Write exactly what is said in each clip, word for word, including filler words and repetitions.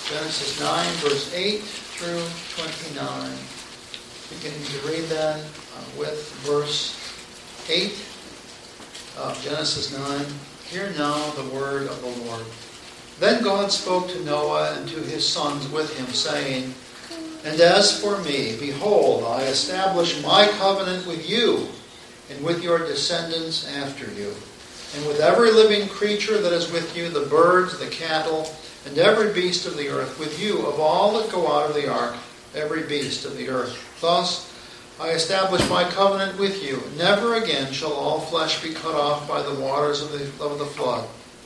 Genesis nine, verse eight through twenty-nine. Beginning to read then uh, with verse eight of Genesis nine. Hear now the word of the Lord. Then God spoke to Noah and to his sons with him, saying, And as for me, behold, I establish my covenant with you and with your descendants after you, and with every living creature that is with you, the birds, the cattle, and every beast of the earth, with you of all that go out of the ark, every beast of the earth. Thus I establish my covenant with you. Never again shall all flesh be cut off by the waters of the, of the flood.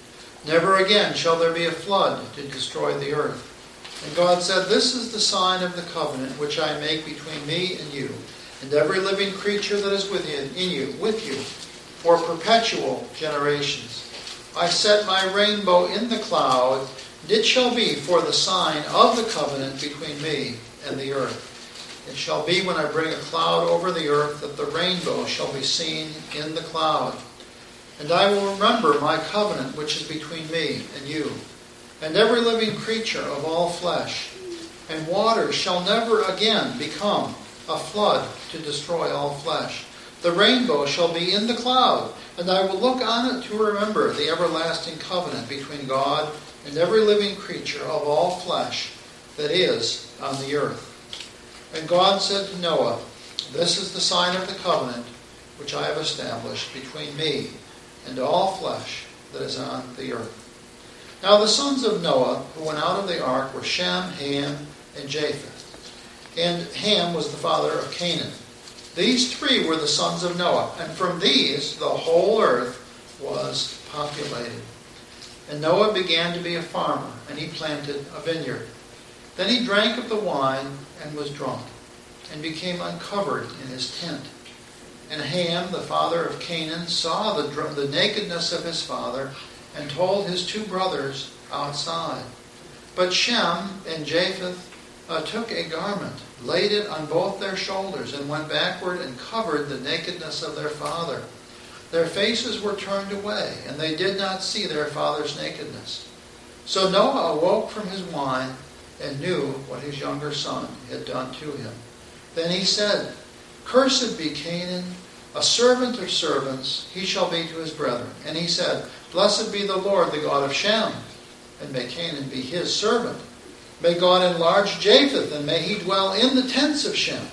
Never again shall there be a flood to destroy the earth. And God said, This is the sign of the covenant which I make between me and you, and every living creature that is within in you, with you, for perpetual generations. I set my rainbow in the cloud, and it shall be for the sign of the covenant between me and the earth. It shall be when I bring a cloud over the earth that the rainbow shall be seen in the cloud. And I will remember my covenant which is between me and you, and every living creature of all flesh. And waters shall never again become a flood to destroy all flesh. The rainbow shall be in the cloud, and I will look on it to remember the everlasting covenant between God and every living creature of all flesh that is on the earth. And God said to Noah, This is the sign of the covenant which I have established between me and all flesh that is on the earth. Now the sons of Noah who went out of the ark were Shem, Ham, and Japheth. And Ham was the father of Canaan. These three were the sons of Noah, and from these the whole earth was populated. And Noah began to be a farmer, and he planted a vineyard. Then he drank of the wine and was drunk, and became uncovered in his tent. And Ham, the father of Canaan, saw the, the nakedness of his father, and told his two brothers outside. But Shem and Japheth uh, took a garment, laid it on both their shoulders, and went backward and covered the nakedness of their father. Their faces were turned away, and they did not see their father's nakedness. So Noah awoke from his wine, and knew what his younger son had done to him. Then he said, Cursed be Canaan, a servant of servants, he shall be to his brethren. And he said, Blessed be the Lord, the God of Shem, and may Canaan be his servant. May God enlarge Japheth, and may he dwell in the tents of Shem,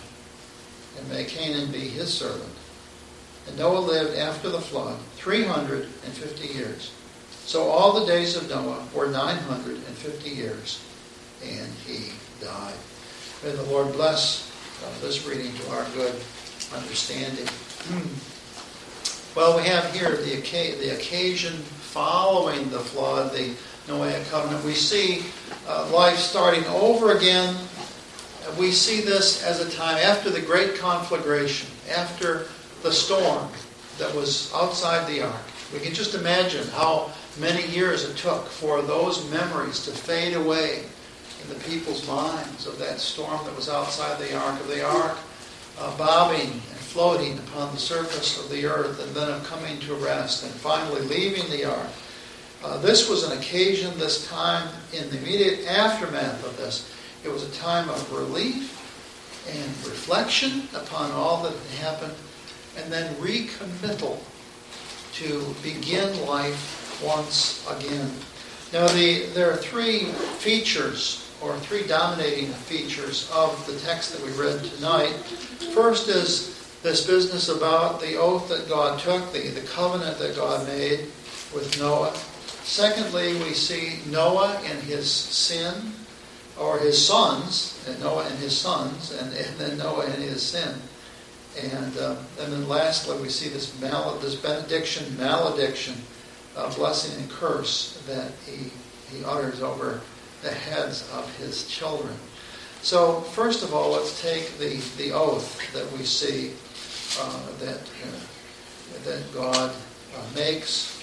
and may Canaan be his servant. And Noah lived after the flood three hundred fifty years. So all the days of Noah were nine hundred fifty years, and he died. May the Lord bless uh, this reading to our good understanding. Well, we have here the, the occasion following the flood, the Noahic covenant. We see uh, life starting over again. We see this as a time after the great conflagration, after the storm that was outside the ark. We can just imagine how many years it took for those memories to fade away in the people's minds of that storm that was outside the ark, of the ark uh, bobbing and floating upon the surface of the earth, and then of coming to rest, and finally leaving the ark. Uh, this was an occasion, this time, in the immediate aftermath of this, it was a time of relief and reflection upon all that had happened, and then recommittal to begin life once again. Now, the, there are three features, or three dominating features of the text that we read tonight. First is this business about the oath that God took, the, the covenant that God made with Noah. Secondly, we see Noah and his sin, or his sons, and Noah and his sons, and, and then Noah and his sin. And uh, and then lastly, we see this mal- this benediction, malediction, uh, blessing and curse that he he utters over the heads of his children. So first of all, let's take the, the oath that we see uh, that uh, that God uh, makes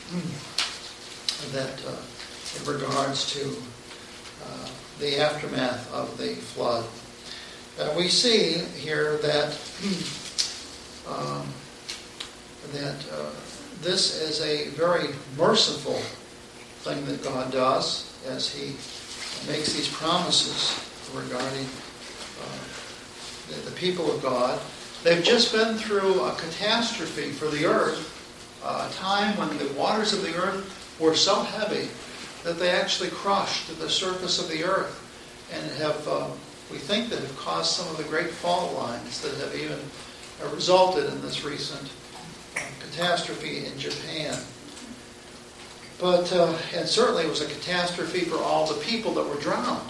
that uh, in regards to uh, the aftermath of the flood. Uh, we see here that um, that uh, this is a very merciful thing that God does as He makes these promises regarding uh, the, the people of God. They've just been through a catastrophe for the earth, a time when the waters of the earth were so heavy that they actually crushed the surface of the earth and have, uh, we think, that have caused some of the great fault lines that have even uh, resulted in this recent uh, catastrophe in Japan. But, uh, and certainly it was a catastrophe for all the people that were drowned.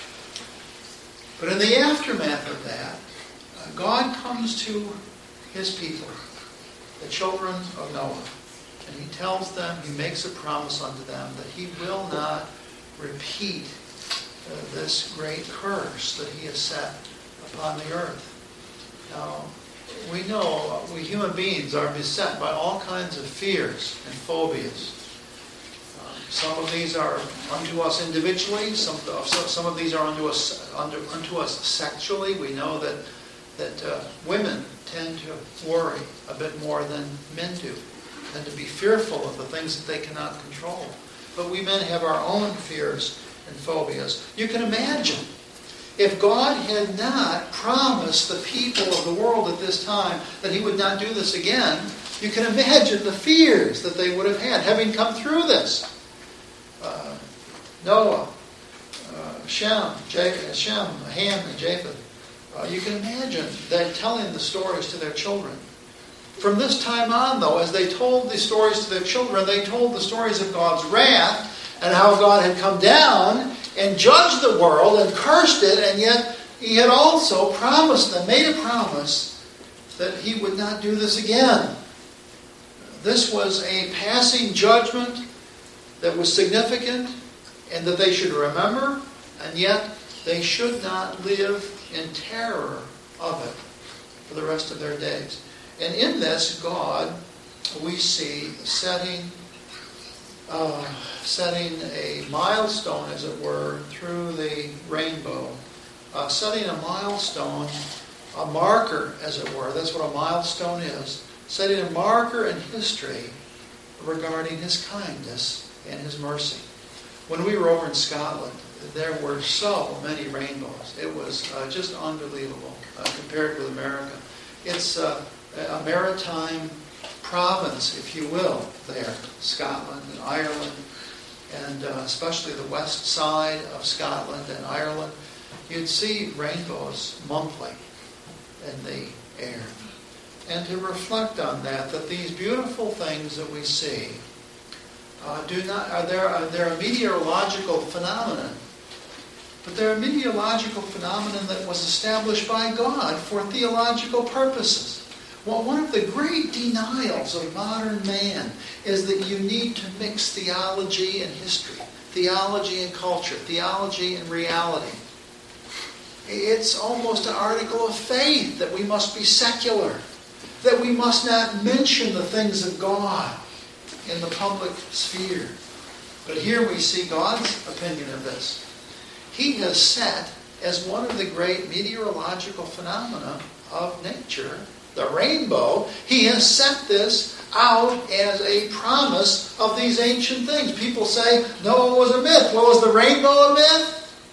But in the aftermath of that, uh, God comes to his people, the children of Noah, and he tells them, he makes a promise unto them that he will not repeat uh, this great curse that he has set upon the earth. Now, we know uh, we human beings are beset by all kinds of fears and phobias. Some of these are unto us individually. Some of, some of these are unto us unto, unto us sexually. We know that that uh, women tend to worry a bit more than men do, tend to be fearful of the things that they cannot control. But we men have our own fears and phobias. You can imagine if God had not promised the people of the world at this time that he would not do this again. You can imagine the fears that they would have had having come through this. Uh, Noah, uh, Shem, Japheth, Shem, Ham, and Japheth. Uh, you can imagine them telling the stories to their children. From this time on, though, as they told the stories to their children, they told the stories of God's wrath and how God had come down and judged the world and cursed it, and yet he had also promised them, made a promise, that he would not do this again. This was a passing judgment that was significant and that they should remember, and yet they should not live in terror of it for the rest of their days. And in this, God, we see setting, uh, setting a milestone, as it were, through the rainbow. Uh, setting a milestone, a marker, as it were. That's what a milestone is. Setting a marker in history regarding his kindness and his mercy. When we were over in Scotland, there were so many rainbows. It was uh, just unbelievable uh, compared with America. It's uh, a maritime province, if you will, there. Scotland and Ireland, and uh, especially the west side of Scotland and Ireland. You'd see rainbows monthly in the air. And to reflect on that, that these beautiful things that we see Uh, do not are there are there a meteorological phenomenon, but they're a meteorological phenomenon that was established by God for theological purposes. Well, one of the great denials of modern man is that you need to mix theology and history, theology and culture, theology and reality. It's almost an article of faith that we must be secular, that we must not mention the things of God in the public sphere. But here we see God's opinion of this. He has set as one of the great meteorological phenomena of nature, the rainbow, he has set this out as a promise of these ancient things. People say Noah was a myth. Well, was the rainbow a myth?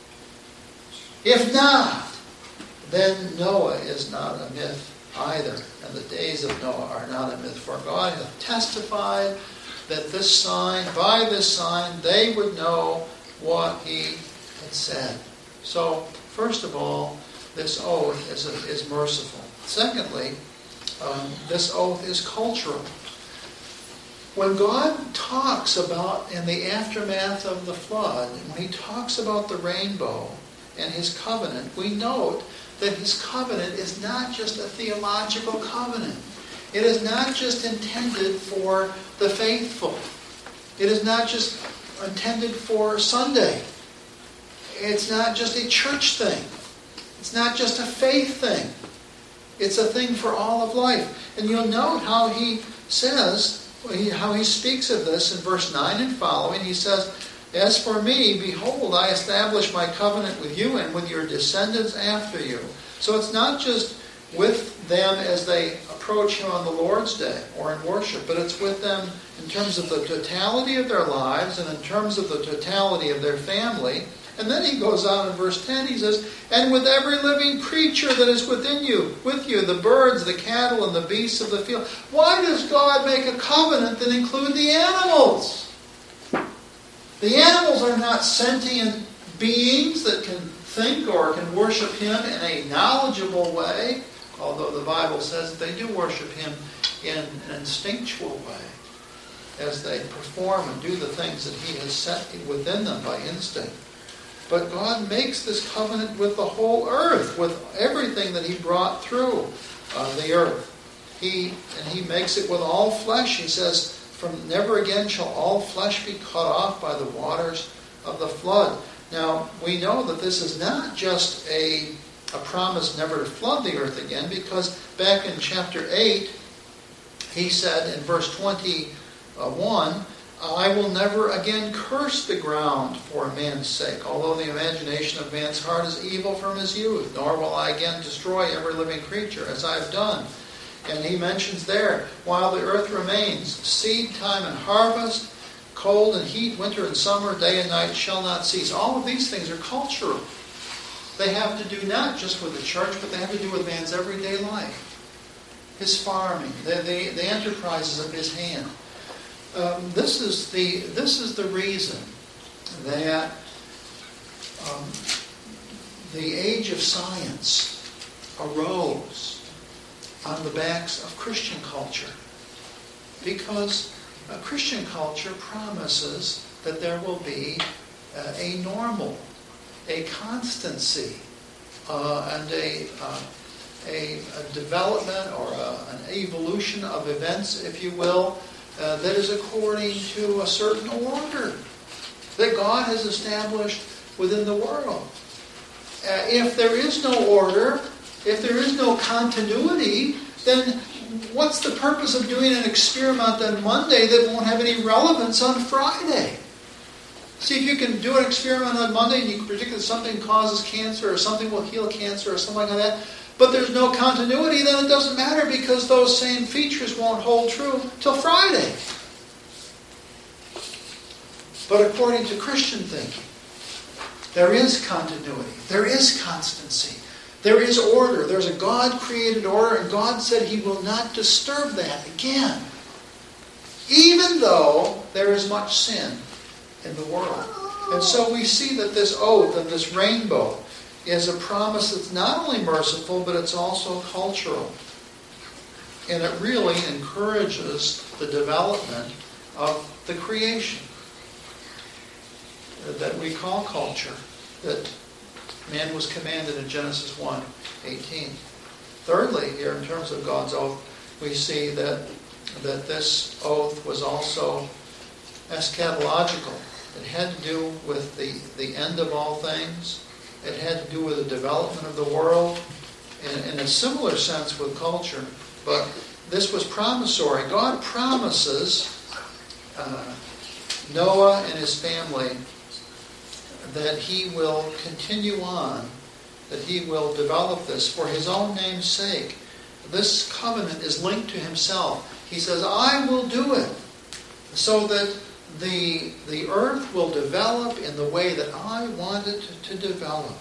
If not, then Noah is not a myth either. And the days of Noah are not a myth. For God hath testified that this sign, by this sign, they would know what he had said. So, first of all, this oath is, a, is merciful. Secondly, um, this oath is cultural. When God talks about, in the aftermath of the flood, when he talks about the rainbow and his covenant, we note that his covenant is not just a theological covenant. It is not just intended for the faithful. It is not just intended for Sunday. It's not just a church thing. It's not just a faith thing. It's a thing for all of life. And you'll note how he says, how he speaks of this in verse nine and following. He says, "As for me, behold, I establish my covenant with you and with your descendants after you." So it's not just with them as they approach him on the Lord's Day or in worship, but it's with them in terms of the totality of their lives and in terms of the totality of their family And then he goes on in verse ten, he says, and with every living creature that is within you, with you, the birds, the cattle, and the beasts of the field. Why does God make a covenant that include the animals? The animals are not sentient beings that can think or can worship Him in a knowledgeable way, although the Bible says that they do worship Him in an instinctual way, as they perform and do the things that He has set within them by instinct. But God makes this covenant with the whole earth, with everything that He brought through uh, the earth. He and He makes it with all flesh. He says, "From never again shall all flesh be cut off by the waters of the flood." Now, we know that this is not just a, a promise never to flood the earth again, because back in chapter eight, He said in verse twenty-one, I will never again curse the ground for a man's sake, although the imagination of man's heart is evil from his youth, nor will I again destroy every living creature as I have done. And he mentions there, while the earth remains, seed time and harvest, cold and heat, winter and summer, day and night shall not cease. All of these things are cultural. They have to do not just with the church, but they have to do with man's everyday life. His farming, the, the, the enterprises of his hand. Um, this is the this is the reason that um, the age of science arose on the backs of Christian culture, because uh, Christian culture promises that there will be uh, a normal, a constancy, uh, and a, uh, a a development or a, an evolution of events, if you will. Uh, that is according to a certain order that God has established within the world. Uh, if there is no order, if there is no continuity, then what's the purpose of doing an experiment on Monday that won't have any relevance on Friday? See, if you can do an experiment on Monday and you can predict that something causes cancer or something will heal cancer or something like that, but there's no continuity, then it doesn't matter, because those same features won't hold true till Friday. But according to Christian thinking, there is continuity, there is constancy, there is order, there's a God-created order, and God said He will not disturb that again, even though there is much sin in the world. And so we see that this oath and this rainbow is a promise that's not only merciful, but it's also cultural. And it really encourages the development of the creation that we call culture, that man was commanded in Genesis one eighteen. Thirdly, here in terms of God's oath, we see that, that this oath was also eschatological. It had to do with the, the end of all things. It had to do with the development of the world in, in a similar sense with culture. But this was promissory. God promises uh, Noah and his family that He will continue on, that He will develop this for His own name's sake. This covenant is linked to Himself. He says, I will do it so that The, the earth will develop in the way that I want it to, to develop.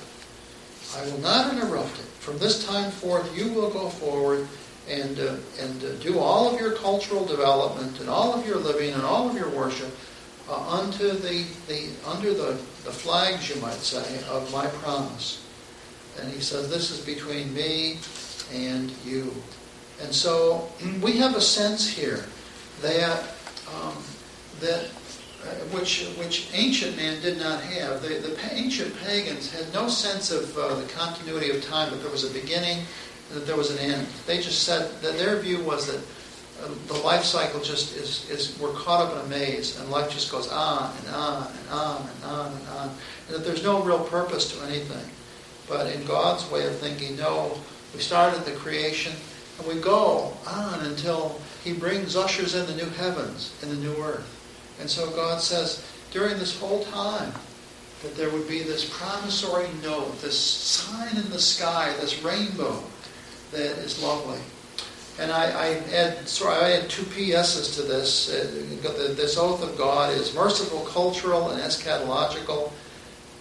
I will not interrupt it. From this time forth, you will go forward and uh, and uh, do all of your cultural development and all of your living and all of your worship uh, unto the, the under the, the flags, you might say, of my promise. And He says, this is between me and you. And so we have a sense here that um, that uh, which which ancient man did not have. The, the ancient pagans had no sense of uh, the continuity of time, that there was a beginning and that there was an end. They just said that their view was that uh, the life cycle just is, is we're caught up in a maze, and life just goes on and on and on and on and on, and that there's no real purpose to anything. But in God's way of thinking, no, we started the creation and we go on until He brings, ushers in the new heavens and the new earth. And so God says, during this whole time, that there would be this promissory note, this sign in the sky, this rainbow that is lovely. And I, I add, sorry, I add two P S's to this. This oath of God is merciful, cultural, and eschatological.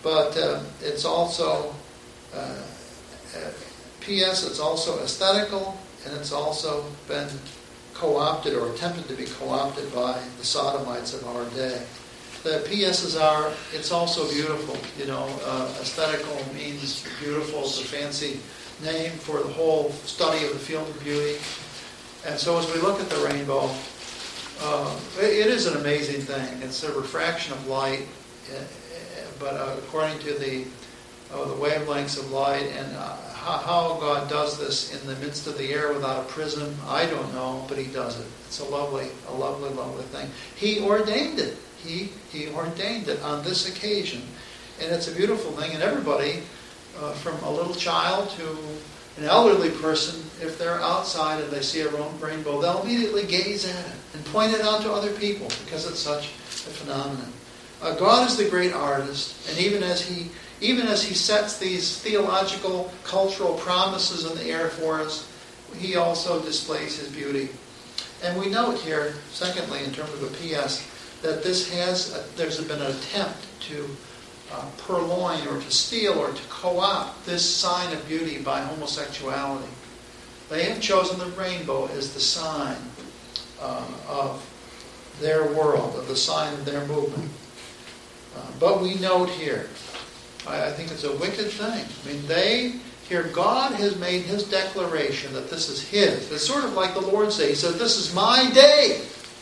but uh, it's also, uh, uh, P S, it's also aesthetical, and it's also been co-opted or attempted to be co-opted by the sodomites of our day. The P S's are, it's also beautiful. You know, uh, aesthetical means beautiful. It's a fancy name for the whole study of the field of beauty. And so as we look at the rainbow, uh, it, it is an amazing thing. It's a refraction of light, uh, but uh, according to the uh, the wavelengths of light, and uh, how, how God does this in the midst of the air without a prism, I don't know, but He does it. It's a lovely, a lovely, lovely thing. He ordained it. He He ordained it on this occasion, and it's a beautiful thing. And everybody, uh, from a little child to an elderly person, if they're outside and they see a rainbow, they'll immediately gaze at it and point it out to other people because it's such a phenomenon. Uh, God is the great artist, and even as He even as He sets these theological, cultural promises in the air for us, He also displays His beauty. And we note here, secondly, in terms of a P S, that this has a, there's been an attempt to uh, purloin or to steal or to co-opt this sign of beauty by homosexuality. They have chosen the rainbow as the sign uh, of their world, of the sign of their movement. Uh, but we note here, I, I think it's a wicked thing. I mean, they, here God has made His declaration that this is His. It's sort of like the Lord's Day. He said, this is my day.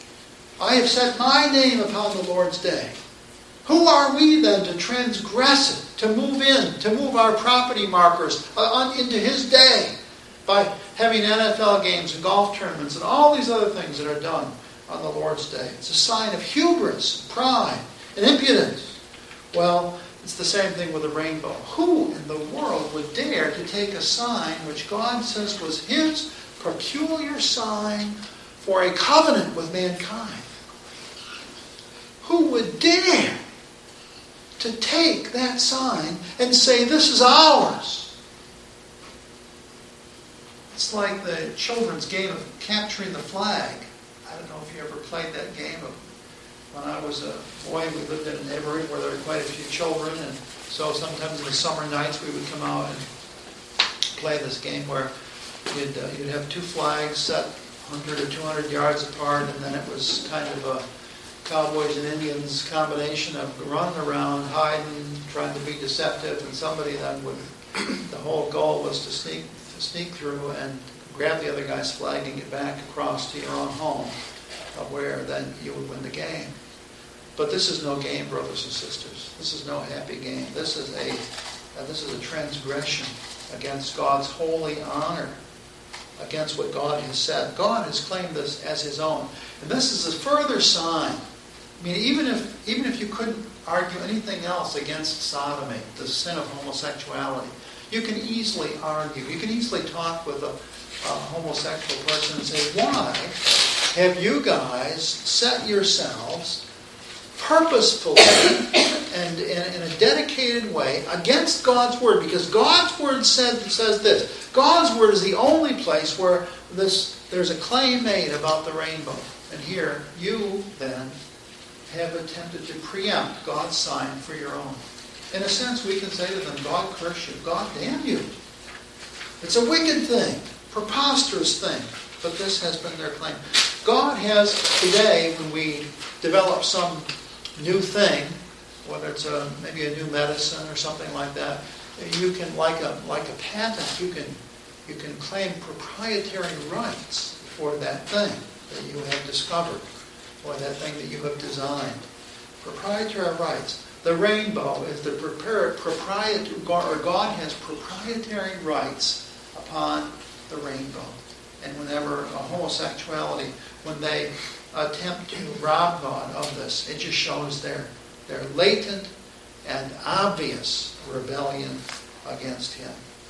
I have set my name upon the Lord's day. Who are we then to transgress it, to move in, to move our property markers on, into His day by having N F L games and golf tournaments and all these other things that are done on the Lord's day? It's a sign of hubris, pride, and impudence. Well, it's the same thing with the rainbow. Who in the world would dare to take a sign which God says was His peculiar sign for a covenant with mankind? Who would dare to take that sign and say, this is ours? It's like the children's game of capturing the flag. I don't know if you ever played that game. Of, when I was a boy, we lived in a neighborhood where there were quite a few children, and so sometimes in the summer nights we would come out and play this game where you'd, uh, you'd have two flags set one hundred or two hundred yards apart, and then it was kind of a Cowboys and Indians combination of running around, hiding, trying to be deceptive, and somebody then would, the whole goal was to sneak to sneak through and grab the other guy's flag and get back across to your own home, uh, where then you would win the game. But this is no game, brothers and sisters. This is no happy game. This is a uh, this is a transgression against God's holy honor, against what God has said. God has claimed this as His own. And this is a further sign. I mean, even if even if you couldn't argue anything else against sodomy, the sin of homosexuality, you can easily argue. You can easily talk with a, a homosexual person and say, why have you guys set yourselves purposefully and in, in a dedicated way against God's Word? Because God's Word said, says this. God's Word is the only place where this there's a claim made about the rainbow. And here, you then have attempted to preempt God's sign for your own. In a sense, we can say to them, God curse you, God damn you. It's a wicked thing, preposterous thing, but this has been their claim. God has today, when we develop some new thing, whether it's a, maybe a new medicine or something like that, you can, like a like a patent, you can you can claim proprietary rights for that thing that you have discovered, or that thing that you have designed. Proprietary rights. The rainbow is the proprietary, or God has proprietary rights upon the rainbow. And whenever a homosexuality, when they attempt to rob God of this, it just shows their, their latent and obvious rebellion against Him.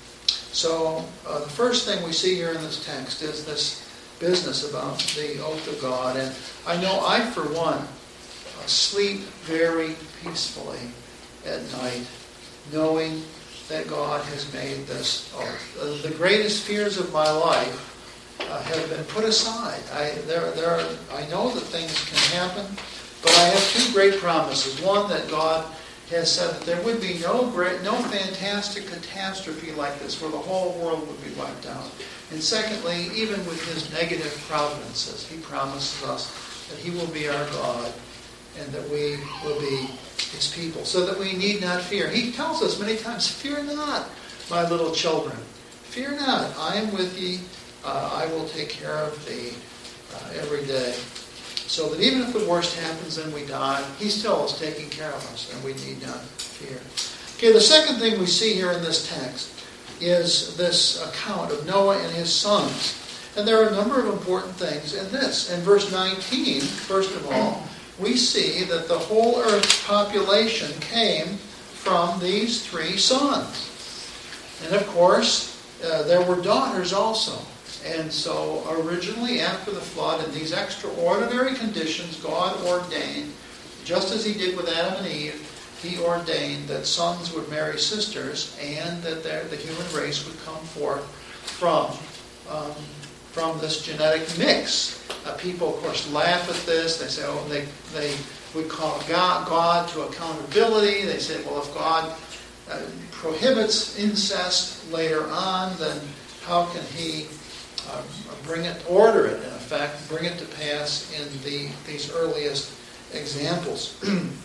So uh, the first thing we see here in this text is this business about the oath of God. And I know I, for one, uh, sleep very peacefully at night, knowing that God has made this oath. Uh, the greatest fears of my life uh, have been put aside. I, there, there are, I know that things can happen, but I have two great promises. One, that God has said that there would be no great, no fantastic catastrophe like this where the whole world would be wiped out. And secondly, even with his negative providences, he promises us that he will be our God and that we will be his people, so that we need not fear. He tells us many times, fear not, my little children. Fear not, I am with ye. Uh, I will take care of thee uh, every day. So that even if the worst happens and we die, he still is taking care of us, and we need not fear. Okay, the second thing we see here in this text is this account of Noah and his sons. And there are a number of important things in this. In verse nineteen, first of all, we see that the whole earth's population came from these three sons. And of course, uh, there were daughters also. And so originally after the flood, in these extraordinary conditions, God ordained, just as he did with Adam and Eve, he ordained that sons would marry sisters and that the human race would come forth from, um, from this genetic mix. Uh, people, of course, laugh at this. They say, oh, they, they would call God, God to accountability. They say, well, if God uh, prohibits incest later on, then how can he uh, bring it, order it, in effect, bring it to pass in the these earliest examples?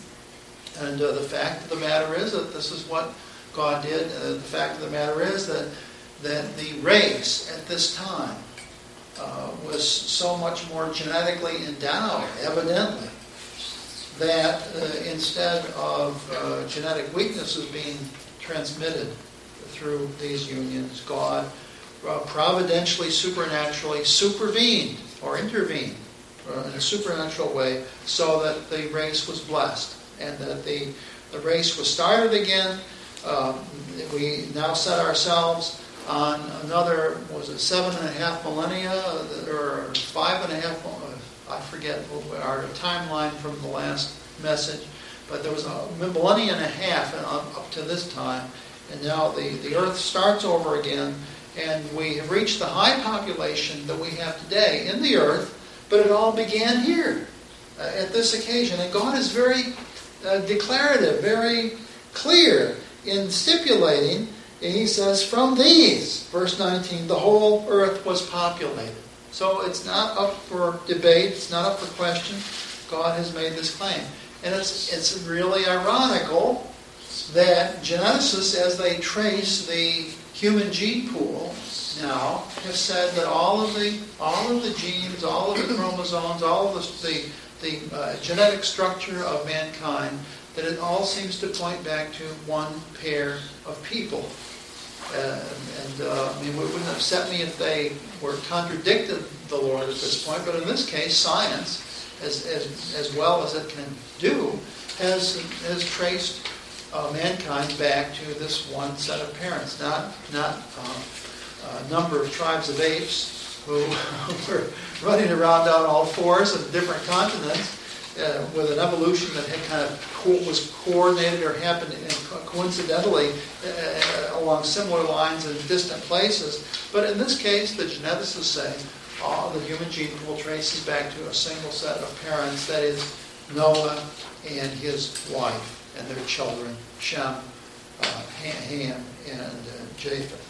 And uh, the fact of the matter is that this is what God did. Uh, the fact of the matter is that, that the race at this time uh, was so much more genetically endowed, evidently, that uh, instead of uh, genetic weaknesses being transmitted through these unions, God uh, providentially, supernaturally supervened or intervened uh, in a supernatural way so that the race was blessed. And that the, the race was started again. Um, we now set ourselves on another, was it seven and a half millennia, or five and a half, I forget our timeline from the last message, but there was a millennia and a half up to this time, and now the, the earth starts over again, and we have reached the high population that we have today in the earth, but it all began here uh, at this occasion. And God is very Uh, declarative, very clear in stipulating, and he says, from these, verse nineteen, the whole earth was populated. So it's not up for debate, it's not up for question. God has made this claim. And it's, it's really ironical that Genesis, as they trace the human gene pool now, have said that all of the all of the genes, all of the chromosomes, all of the, the the uh, genetic structure of mankind, that it all seems to point back to one pair of people. Uh, and uh, I mean, it wouldn't upset me if they were contradicted the Lord at this point, but in this case, science, as as, as well as it can do, has has traced uh, mankind back to this one set of parents, not not uh, a number of tribes of apes who were running around on all fours in different continents uh, with an evolution that had kind of co- was coordinated or happened coincidentally uh, along similar lines in distant places. But in this case, the geneticists say oh, the human gene pool traces back to a single set of parents, that is Noah and his wife and their children, Shem, uh, Ham, and uh, Japheth.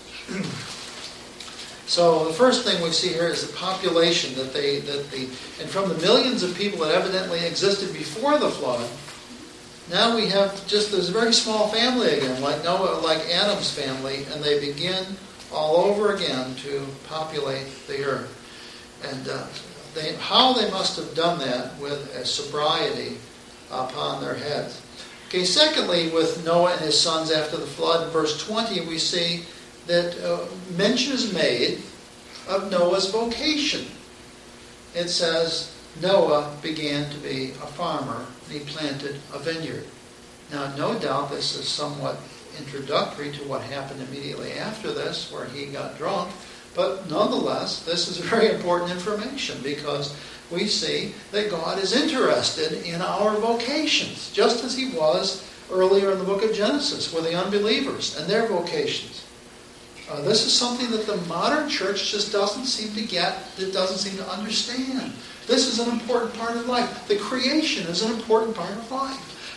So the first thing we see here is the population that they that the and from the millions of people that evidently existed before the flood, now we have just this very small family again, like Noah, like Adam's family, and they begin all over again to populate the earth. And uh, they, how they must have done that with a sobriety upon their heads. Okay. Secondly, with Noah and his sons after the flood, in verse twenty, we see that uh, mention is made of Noah's vocation. It says, Noah began to be a farmer, and he planted a vineyard. Now, no doubt this is somewhat introductory to what happened immediately after this, where he got drunk, but nonetheless, this is very important information, because we see that God is interested in our vocations, just as he was earlier in the book of Genesis with the unbelievers and their vocations. Uh, this is something that the modern church just doesn't seem to get, it doesn't seem to understand. This is an important part of life. The creation is an important part of life.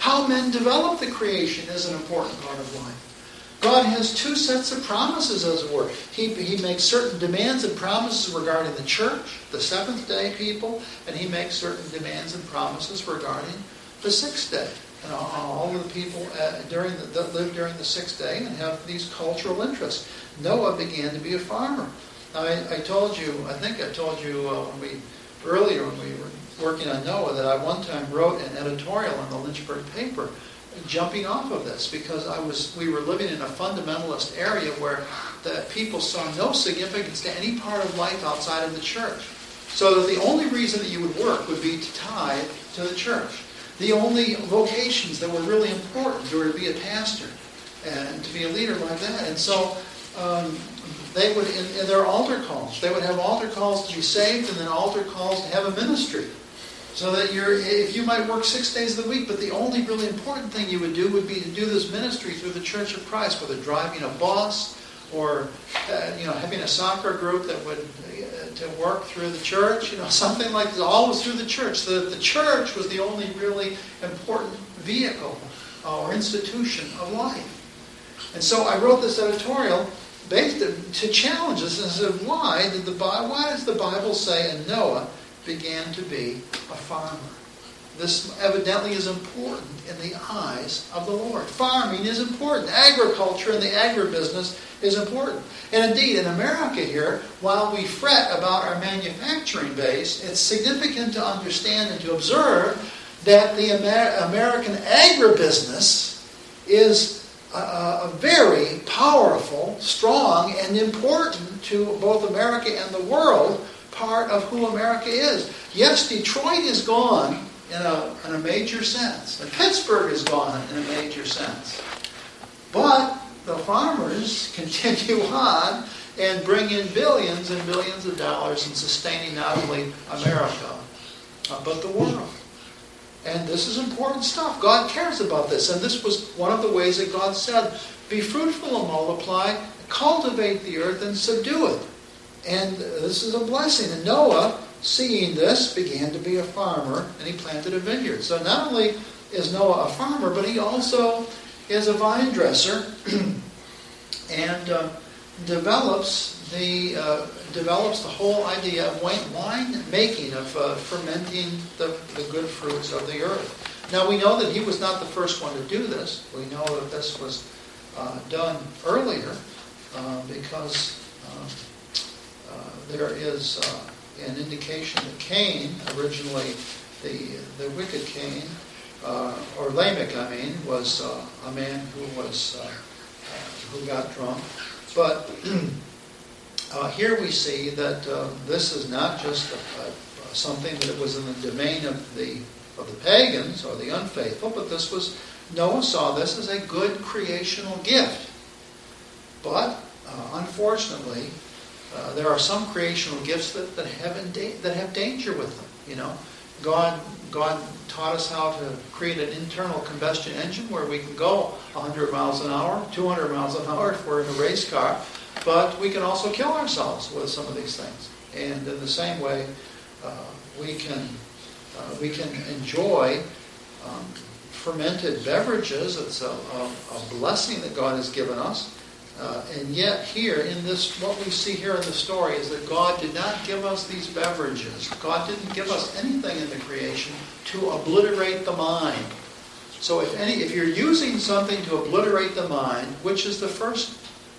How men develop the creation is an important part of life. God has two sets of promises, as it were. He, he makes certain demands and promises regarding the church, the seventh day people, and he makes certain demands and promises regarding the sixth day. And all, all of the people uh, during the, that live during the sixth day and have these cultural interests. Noah began to be a farmer. Now, I, I told you, I think I told you uh, when we earlier when we were working on Noah that I one time wrote an editorial in the Lynchburg paper jumping off of this, because I was we were living in a fundamentalist area where the people saw no significance to any part of life outside of the church. So that the only reason that you would work would be to tithe to the church. The only vocations that were really important were to be a pastor and to be a leader like that. And so um, they would, in, in their altar calls, they would have altar calls to be saved and then altar calls to have a ministry. So that you're, if you might work six days of the week, but the only really important thing you would do would be to do this ministry through the Church of Christ, whether driving a bus or uh, you know having a soccer group that would uh, to work through the church, you know something like this, always through the church. The the church was the only really important vehicle uh, or institution of life. And so I wrote this editorial based to challenge us and said, why did the Bible? Why does the Bible say in Noah began to be a farmer? This evidently is important in the eyes of the Lord. Farming is important. Agriculture and the agribusiness is important. And indeed, in America here, while we fret about our manufacturing base, it's significant to understand and to observe that the Amer- American agribusiness is a, a very powerful, strong, and important to both America and the world part of who America is. Yes, Detroit is gone in a, in a major sense. And Pittsburgh is gone in a major sense. But the farmers continue on and bring in billions and billions of dollars in sustaining not only America, uh, but the world. And this is important stuff. God cares about this. And this was one of the ways that God said, be fruitful and multiply, cultivate the earth and subdue it. And this is a blessing. And Noah, seeing this, began to be a farmer, and he planted a vineyard. So not only is Noah a farmer, but he also is a vine dresser and uh, develops the uh, develops the whole idea of wine making, of uh, fermenting the, the good fruits of the earth. Now we know that he was not the first one to do this. We know that this was uh, done earlier uh, because uh, uh, there is uh, an indication that Cain, originally the the wicked Cain, uh, or Lamech, I mean, was uh, a man who was uh, uh, who got drunk. But uh, here we see that uh, this is not just a, a, something that was in the domain of the of the pagans or the unfaithful, but this was Noah saw this as a good creational gift. But uh, unfortunately, uh, there are some creational gifts that that have da- that have danger with them. You know, God God taught us how to create an internal combustion engine where we can go one hundred miles an hour, two hundred miles an hour if we're in a race car, but we can also kill ourselves with some of these things. And in the same way, uh, we can uh, we can enjoy um, fermented beverages. It's a, a, a blessing that God has given us. Uh, and yet here in this, what we see here in the story is that God did not give us these beverages. God didn't give us anything in the creation to obliterate the mind. So if any, if you're using something to obliterate the mind, which is the first,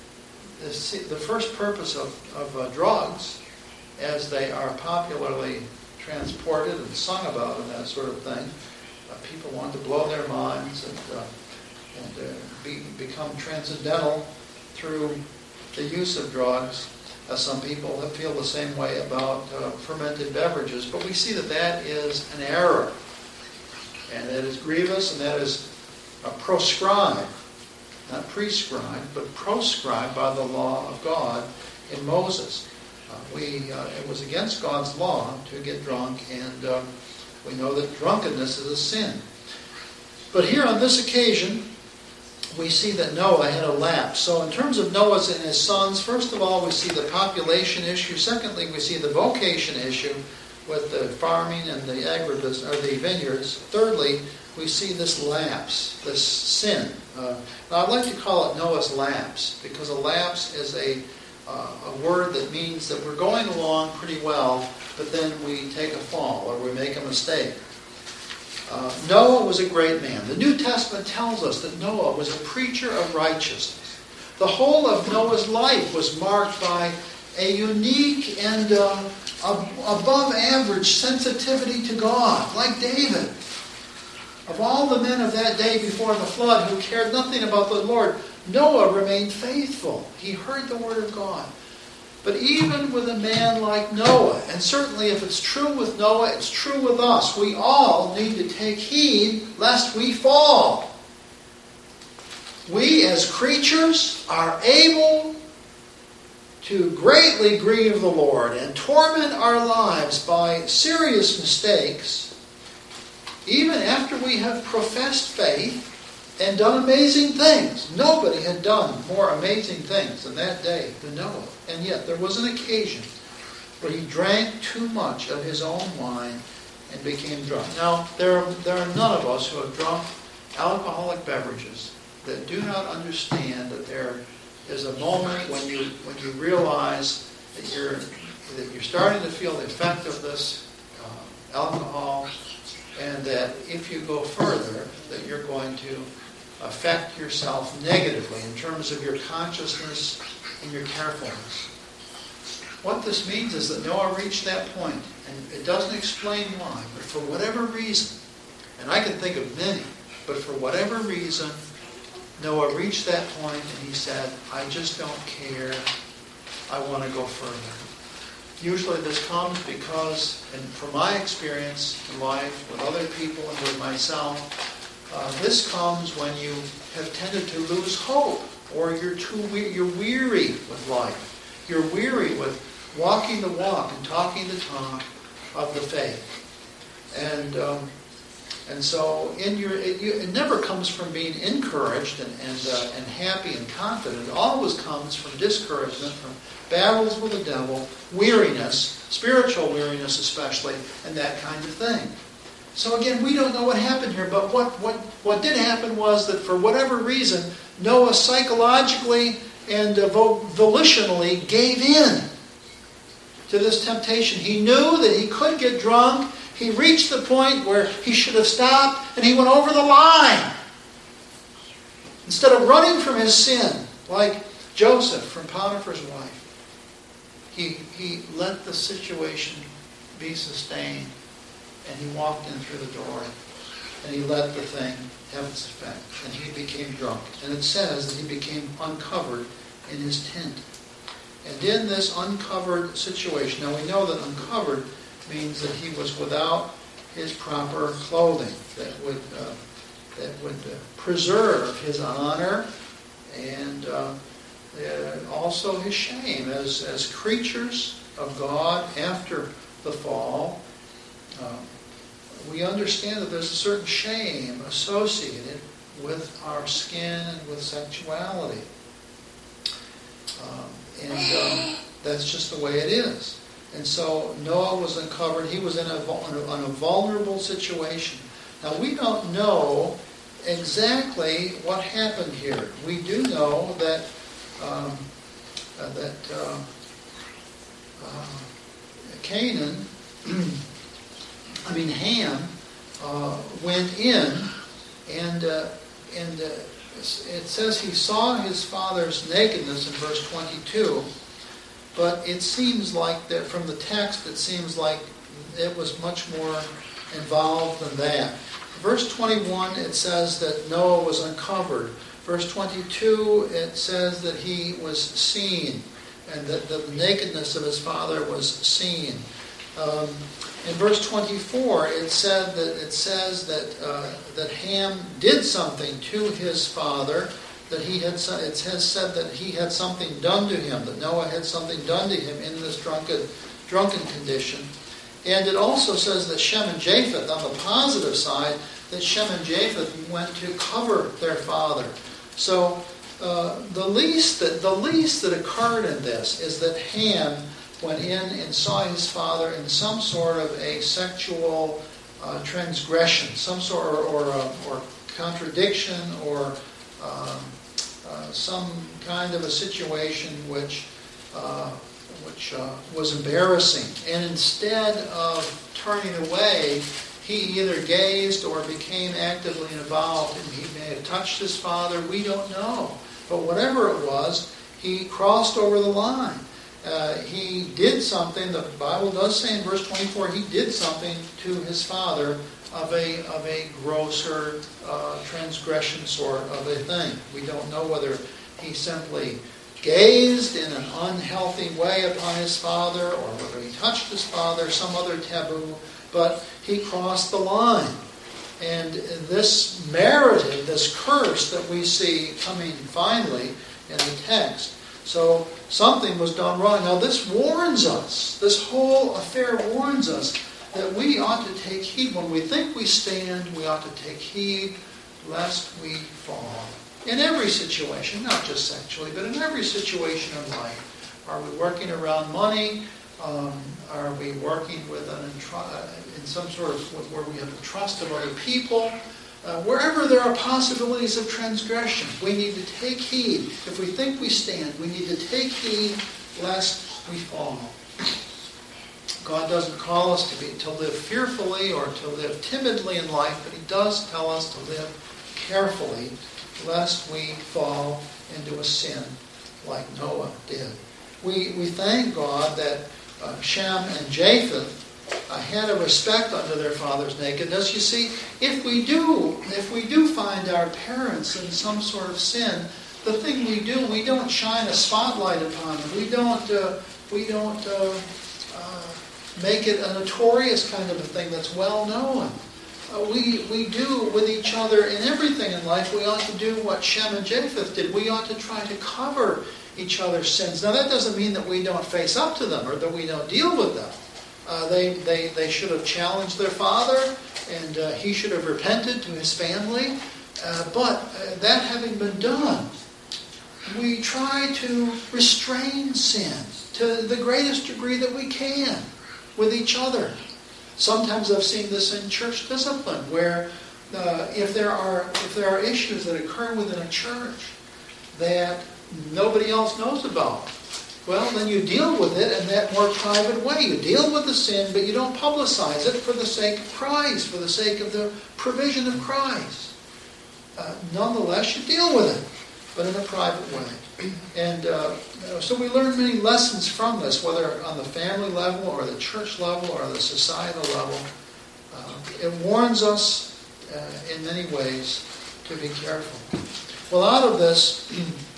the first purpose of, of uh, drugs, as they are popularly transported and sung about and that sort of thing, uh, people want to blow their minds and, uh, and uh, be, become transcendental through the use of drugs. Uh, some people feel the same way about uh, fermented beverages, but we see that that is an error, and that is grievous, and that is uh, proscribed, not prescribed, but proscribed by the law of God in Moses. Uh, we uh, it was against God's law to get drunk, and uh, we know that drunkenness is a sin. But here on this occasion, we see that Noah had a lapse. So in terms of Noah and his sons, first of all, we see the population issue. Secondly, we see the vocation issue with the farming and the agribusiness, or the vineyards. Thirdly, we see this lapse, this sin. Uh, now I'd like to call it Noah's lapse, because a lapse is a, uh, a word that means that we're going along pretty well, but then we take a fall or we make a mistake. Uh, Noah was a great man. The New Testament tells us that Noah was a preacher of righteousness. The whole of Noah's life was marked by a unique and uh, above average sensitivity to God, like David. Of all the men of that day before the flood who cared nothing about the Lord, Noah remained faithful. He heard the word of God. But even with a man like Noah, and certainly if it's true with Noah, it's true with us, we all need to take heed lest we fall. We as creatures are able to greatly grieve the Lord and torment our lives by serious mistakes, even after we have professed faith and done amazing things. Nobody had done more amazing things in that day than Noah. And yet there was an occasion where he drank too much of his own wine and became drunk. Now, there are, there are none of us who have drunk alcoholic beverages that do not understand that there is a moment when you when you realize that you're that you're starting to feel the effect of this uh, alcohol, and that if you go further, that you're going to affect yourself negatively in terms of your consciousness and your carefulness. What this means is that Noah reached that point, and it doesn't explain why, but for whatever reason, and I can think of many, but for whatever reason, Noah reached that point and he said, I just don't care. I want to go further. Usually this comes because, and from my experience in life, with other people and with myself, uh, this comes when you have tended to lose hope, or you're too we- you're weary with life. You're weary with walking the walk and talking the talk of the faith. And um, and so in your it, you, it never comes from being encouraged and and, uh, and happy and confident. It always comes from discouragement, from battles with the devil, weariness, spiritual weariness especially, and that kind of thing. So again, we don't know what happened here, but what, what, what did happen was that for whatever reason, Noah psychologically and uh, volitionally gave in to this temptation. He knew that he could get drunk. He reached the point where he should have stopped, and he went over the line. Instead of running from his sin, like Joseph from Potiphar's wife, he, he let the situation be sustained, and he walked in through the door, and he let the thing have its effect, and he became drunk. And it says that he became uncovered in his tent. And in this uncovered situation, now we know that uncovered means that he was without his proper clothing that would uh, that would uh, preserve his honor and uh, uh, also his shame as as creatures of God after the fall. Uh, we understand that there's a certain shame associated with our skin and with sexuality. Um, and um, that's just the way it is. And so Noah was uncovered. He was in a, in a vulnerable situation. Now we don't know exactly what happened here. We do know that um, uh, that uh, uh, Canaan, I mean Ham, uh, went in, and uh, and uh, it says he saw his father's nakedness in verse twenty-two. But it seems like that from the text, it seems like it was much more involved than that. Verse twenty-one, it says that Noah was uncovered. Verse twenty-two, it says that he was seen, and that the nakedness of his father was seen. Um, in verse twenty-four, it said that it says that uh, that Ham did something to his father. That he had, it has said that he had something done to him, that Noah had something done to him in this drunken, drunken condition. And it also says that Shem and Japheth, on the positive side, that Shem and Japheth went to cover their father. So uh, the least that the least that occurred in this is that Ham went in and saw his father in some sort of a sexual uh, transgression, some sort or or, uh, or contradiction, or um, uh, some kind of a situation which uh, which uh, was embarrassing. And instead of turning away, he either gazed or became actively involved. And he may have touched his father. We don't know. But whatever it was, he crossed over the line. Uh, he did something. The Bible does say in verse twenty-four, he did something to his father of a of a grosser uh, transgression sort of a thing. We don't know whether he simply gazed in an unhealthy way upon his father, or whether he touched his father, some other taboo, but he crossed the line. And this merited, this curse that we see coming finally in the text. So something was done wrong. Now this warns us, this whole affair warns us that we ought to take heed. When we think we stand, we ought to take heed lest we fall. In every situation, not just sexually, but in every situation in life. Are we working around money? Um, are we working with an in some sort of where we have the trust of other people? Uh, wherever there are possibilities of transgression, we need to take heed. If we think we stand, we need to take heed lest we fall. God doesn't call us to be to live fearfully or to live timidly in life, but He does tell us to live carefully, lest we fall into a sin like Noah did. We we thank God that uh, Shem and Japheth uh, had a respect unto their father's nakedness. You see, if we do, if we do find our parents in some sort of sin, the thing we do, we don't shine a spotlight upon them. We don't uh, we don't uh, uh, make it a notorious kind of a thing that's well known. Uh, we we do with each other in everything in life. We ought to do what Shem and Japheth did. We ought to try to cover each other's sins. Now that doesn't mean that we don't face up to them or that we don't deal with them. Uh, they, they, they should have challenged their father, and uh, he should have repented to his family. Uh, but uh, that having been done, we try to restrain sin to the greatest degree that we can with each other. Sometimes I've seen this in church discipline, where uh, if there are if there are issues that occur within a church that nobody else knows about, well, then you deal with it in that more private way. You deal with the sin, but you don't publicize it for the sake of Christ, for the sake of the provision of Christ. Uh, nonetheless, you deal with it, but in a private way. And uh, so we learn many lessons from this, whether on the family level or the church level or the societal level. Uh, it warns us uh, in many ways to be careful. Well, out of this,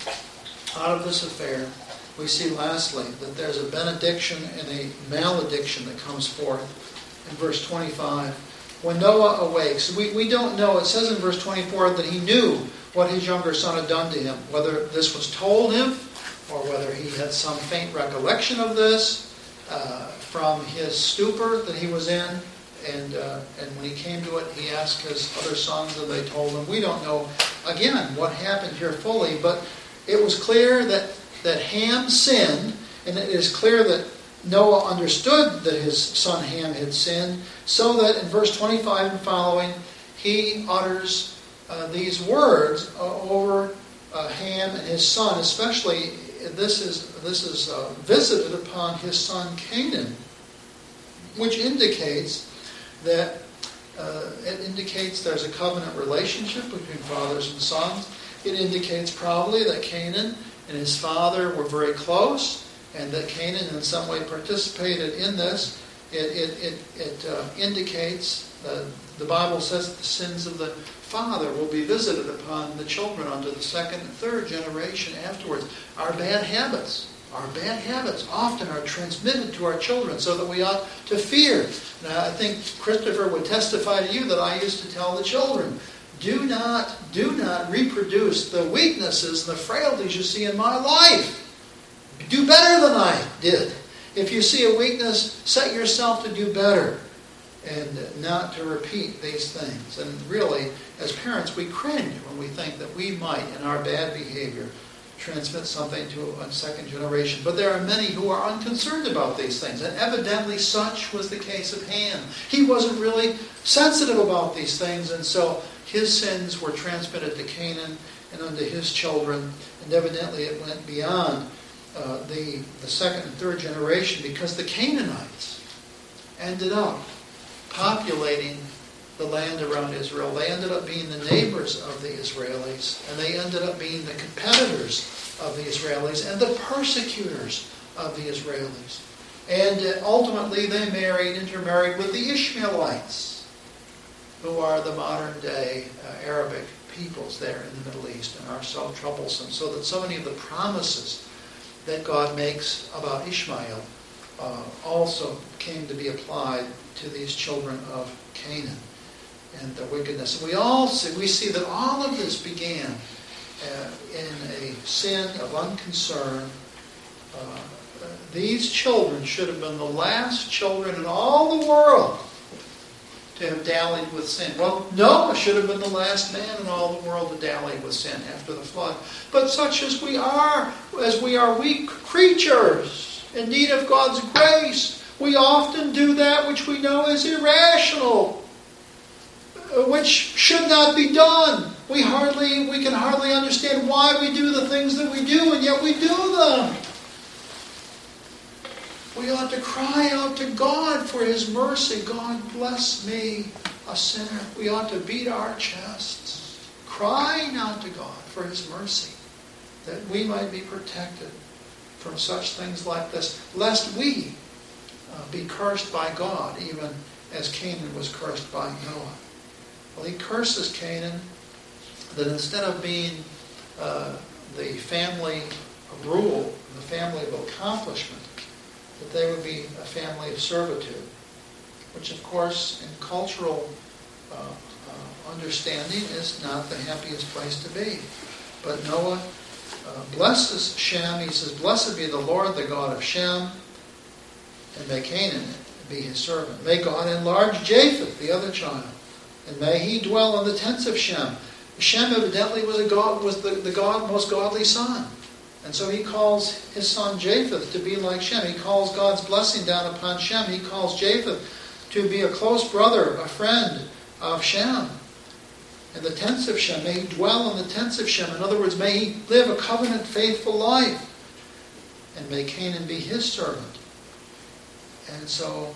out of this affair, we see lastly that there's a benediction and a malediction that comes forth in verse twenty-five. When Noah awakes, we, we don't know, it says in verse twenty-four that he knew what his younger son had done to him, whether this was told him or whether he had some faint recollection of this uh, from his stupor that he was in. And uh, and when he came to it, he asked his other sons and they told him. We don't know, again, what happened here fully, but it was clear that, that Ham sinned, and it is clear that Noah understood that his son Ham had sinned, so that in verse twenty-five and following, he utters uh, these words uh, over uh, Ham and his son. Especially, this is this is uh, visited upon his son Canaan, which indicates that uh, it indicates there's a covenant relationship between fathers and sons. It indicates probably that Canaan and his father were very close, and that Canaan in some way participated in this. It, it, it, it uh, indicates, uh, the Bible says that the sins of the father will be visited upon the children unto the second and third generation afterwards. Our bad habits, our bad habits often are transmitted to our children, so that we ought to fear. Now, I think Christopher would testify to you that I used to tell the children, do not, do not reproduce the weaknesses and the frailties you see in my life. Do better than I did. If you see a weakness, set yourself to do better and not to repeat these things. And really, as parents, we cringe when we think that we might, in our bad behavior, transmit something to a second generation. But there are many who are unconcerned about these things, and evidently such was the case of Ham. He wasn't really sensitive about these things, and so his sins were transmitted to Canaan and unto his children, and evidently it went beyond uh, the, the second and third generation, because the Canaanites ended up populating the land around Israel. They ended up being the neighbors of the Israelis, and they ended up being the competitors of the Israelis and the persecutors of the Israelis. And ultimately they married, intermarried with the Ishmaelites, who are the modern day uh, Arabic peoples there in the Middle East and are so troublesome. So that so many of the promises that God makes about Ishmael uh, also came to be applied to these children of Canaan and their wickedness. And we all see, we see that all of this began uh, in a sin of unconcern. Uh, these children should have been the last children in all the world to have dallied with sin. Well, Noah should have been the last man in all the world to dally with sin after the flood. But such as we are, as we are weak creatures in need of God's grace, we often do that which we know is irrational, which should not be done. We hardly, we can hardly understand why we do the things that we do, and yet we do them. We ought to cry out to God for His mercy. God, bless me, a sinner. We ought to beat our chests, crying out to God for His mercy, that we might be protected from such things like this, lest we uh, be cursed by God, even as Canaan was cursed by Noah. Well, he curses Canaan, that instead of being uh, the family of rule, the family of accomplishment, that they would be a family of servitude, which of course in cultural uh, uh, understanding is not the happiest place to be. But Noah uh, blesses Shem. He says, "Blessed be the Lord, the God of Shem, and may Canaan be his servant. May God enlarge Japheth, the other child, and may he dwell in the tents of Shem." Shem evidently was a god, was the, the god, most godly son. And so he calls his son Japheth to be like Shem. He calls God's blessing down upon Shem. He calls Japheth to be a close brother, a friend of Shem. And the tents of Shem, may he dwell in the tents of Shem. In other words, may he live a covenant faithful life. And may Canaan be his servant. And so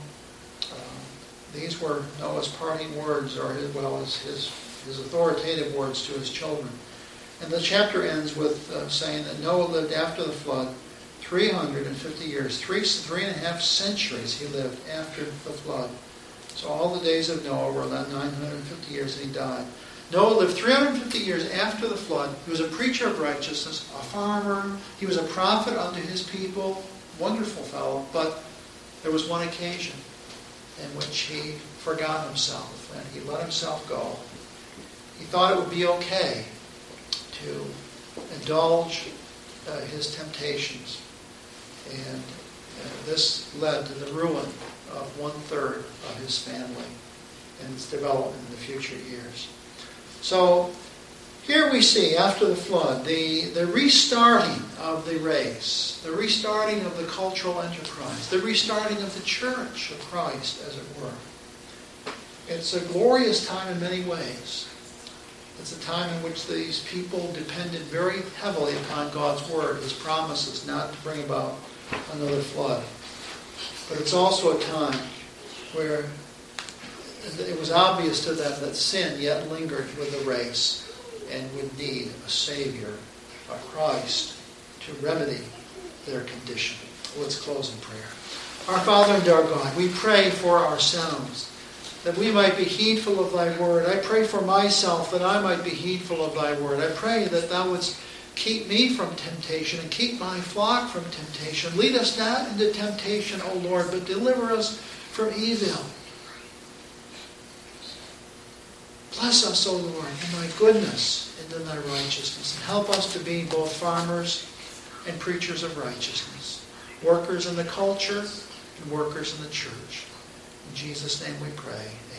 uh, these were Noah's parting words, or as well as his, his authoritative words to his children. And the chapter ends with uh, saying that Noah lived after the flood three hundred fifty years. Three, three and a half centuries he lived after the flood. So all the days of Noah were nine hundred fifty years and he died. Noah lived three hundred fifty years after the flood. He was a preacher of righteousness, a farmer. He was a prophet unto his people. Wonderful fellow. But there was one occasion in which he forgot himself and he let himself go. He thought it would be okay to indulge uh, his temptations. And uh, this led to the ruin of one-third of his family and its development in the future years. So here we see, after the flood, the, the restarting of the race, the restarting of the cultural enterprise, the restarting of the church of Christ, as it were. It's a glorious time in many ways. It's a time in which these people depended very heavily upon God's word, His promises, not to bring about another flood. But it's also a time where it was obvious to them that sin yet lingered with the race and would need a Savior, a Christ, to remedy their condition. Let's close in prayer. Our Father and our God, we pray for ourselves, that we might be heedful of Thy word. I pray for myself that I might be heedful of Thy word. I pray that Thou wouldst keep me from temptation and keep my flock from temptation. Lead us not into temptation, O Lord, but deliver us from evil. Bless us, O Lord, in Thy goodness and in Thy righteousness. And help us to be both farmers and preachers of righteousness, workers in the culture and workers in the church. In Jesus' name we pray.